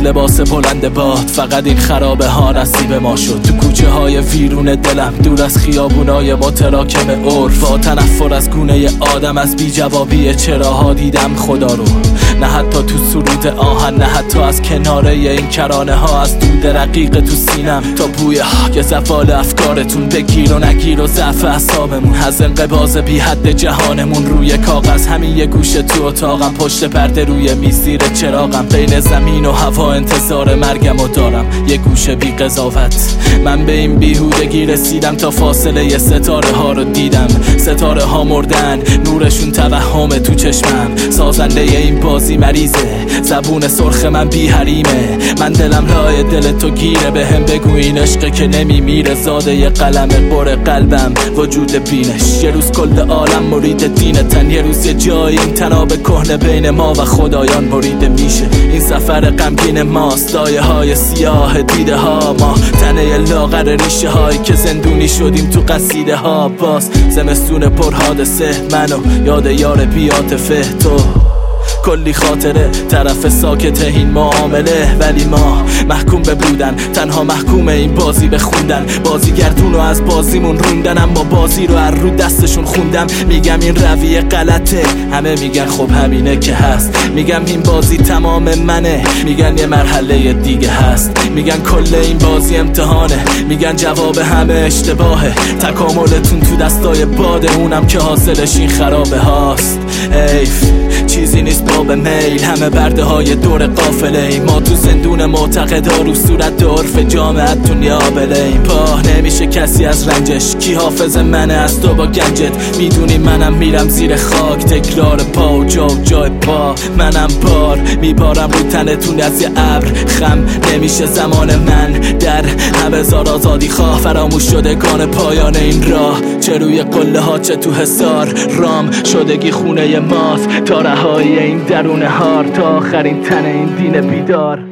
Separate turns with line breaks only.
از لباس بلند باد. فقط این خرابه ها نصیب ما شد. تو کوچه های ویرون دلم، دور از خیابونای متراکم عرف، با تنفر از گونه آدم، از بی جوابی چراها دیدم خدا رو. نه حتی تو سرود آهن، نه حتی از کناره این کرانه ها، از دود رقیق تو سینم تا بوی که زفال افکارتون بگیر و نگیر و ضعف اعصابمون، از انقباض بی حد جهانمون روی کاغذ. همین یه گوشه تو اتاقم، پشت پرده روی میز زیر چراغم، بین زمین و هوا انتظار مرگمو دارم، یه گوشه بی قضاوت. من به این بیهودگی رسیدم تا فاصله ستاره ها رو دیدم. ستاره ها مردن، نورشون توهم تو چشمم. سازنده این بازی مریضه، زبون سرخ من بی حریمه. من دلم لای دل تو گیره، به هم بگو این عشقه که نمیمیره. زاده ی قلم بر قلبم وجود بینش. یه روز کل عالم مرید دینتن، یه روز یه جایی این تناب کهنه بین ما و خدایان بریده میشه. این سفر غمگین ماست، دایه های سیاه دیده ها ما، تنه لاغر ریشه هایی که زندونی شدیم تو قصیده ها. باز زمستون پر حادثه، منو یاد یار بی عاطفه. تو کلی خاطره، طرف ساکت این معامله، ولی ما محکوم به بودن، تنها محکوم این بازی بخوندن. بازیگردونو از بازیمون روندن، اما بازی رو از رو دستشون خوندم. میگم این رویه غلطه، همه میگن خب همینه که هست. میگم این بازی تمام منه، میگن یه مرحله دیگه هست. میگن کل این بازی امتحانه، میگن جواب همه اشتباهه. تکاملتون تو دستای باده، اونم که حاصلش این خرابه هاست. حیف چیزی نیست باب میل، همه برده های دور قافله ایم. ما تو زندون معتقدا، رو صورت عرف جامعتون یابله ایم. پاه نمیشه کسی از رنجش، کی حافظ منه از تو با گنجت. میدونی منم میرم زیر خاک، تکرار پا و جای پا. منم بار میبارم رو تنتون از یه ابر، خم نمیشه زمان من. در هزار آزادی خواه، فراموش شدگان پایان این راه. چه روی قله ها چه تو حصار، رام شدگی خونه ماست. تا رهایی این درون هار، تا آخرین تن این دین بیدار.